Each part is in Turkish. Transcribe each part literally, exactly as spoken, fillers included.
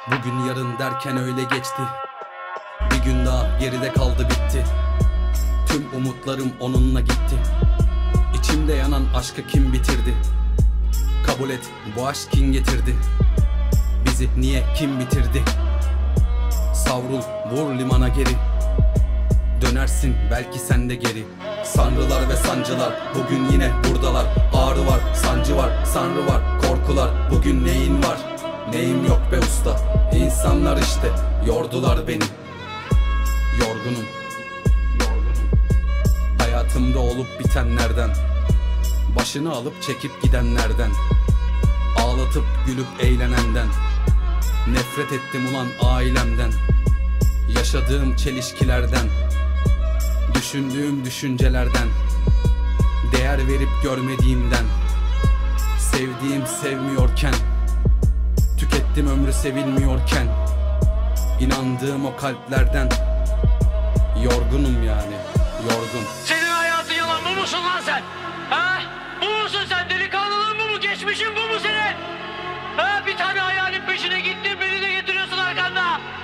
Bugün yarın derken öyle geçti. Bir gün daha geride kaldı, bitti. Tüm umutlarım onunla gitti. İçimde yanan aşkı kim bitirdi? Kabul et, bu aşk kim getirdi? Bizi niye kim bitirdi? Savrul, vur limana geri. Dönersin belki sen de geri. Sanrılar ve sancılar bugün yine buradalar. Ağrı var, sancı var, sanrı var, korkular. Bugün neyin var? Neyim yok be usta. İnsanlar işte yordular beni. Yorgunum, yorgunum. Hayatımda olup bitenlerden, başını alıp çekip gidenlerden, ağlatıp gülüp eğlenenden. Nefret ettim ulan ailemden, yaşadığım çelişkilerden, düşündüğüm düşüncelerden, değer verip görmediğimden, sevdiğim sevmiyorken, tükettim ömrü sevilmiyorken, inandığım o kalplerden. Yorgunum yani, yorgun. Senin hayatın yalan, bu musun lan sen? Ha? Bu musun sen? Delikanlılığın bu mu? Geçmişin bu mu senin? Ha? Bir tane hayalin peşine gittin, beni de getiriyorsun arkanda.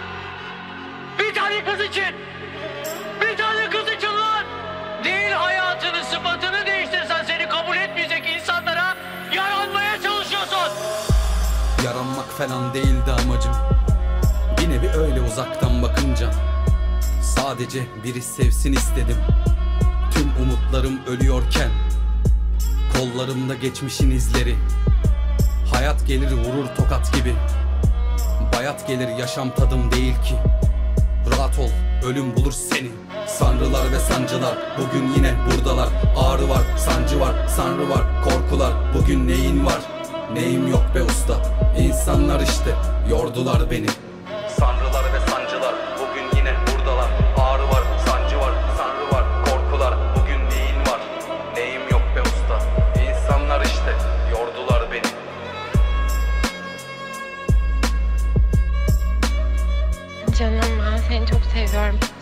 Bir tane kız için. Bir tane kız için lan. Değil hayatını, sıfatını değiştirsen seni kabul etmeyecek insanlara yaranmaya çalışıyorsun. Yaranmak falan değildi amacım. Bir nevi öyle uzaktan bakınca. Sadece biri sevsin istedim. Tüm umutlarım ölüyorken, kollarımda geçmişin izleri. Hayat gelir vurur tokat gibi. Bayat gelir yaşam tadım değil ki. Rahat ol, ölüm bulur seni. Sanrılar ve sancılar bugün yine buradalar. Ağrı var, sancı var, sanrı var, korkular. Bugün neyin var? Neyim yok be usta. İnsanlar işte yordular beni. Sanrılar ve sancılar bugün yine buradalar. Ağrı var, sancı var, sanrı var, korkular. Bugün neyin var? Neyim yok be usta. İnsanlar işte yordular beni. Canım, ben seni çok seviyorum.